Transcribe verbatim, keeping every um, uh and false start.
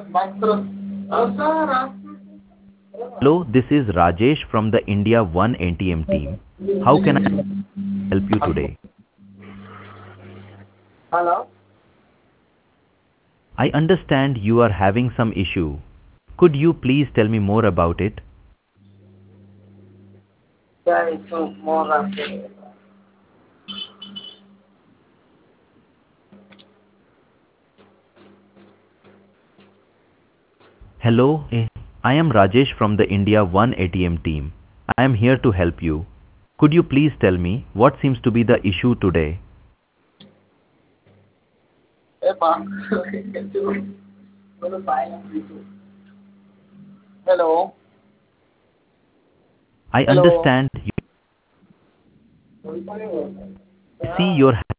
Hello, this is Rajesh from the India One A T M team. How can I help you today? Hello? I understand you are having some issue. Could you please tell me more about it? Yeah, it's uh, more rapid. Hello, eh, I am Rajesh from the India One A T M team. I am here to help you. Could you please tell me what seems to be the issue today? Eh, pa. Itu. Baru bayang itu. Hello? I Hello? understand you see your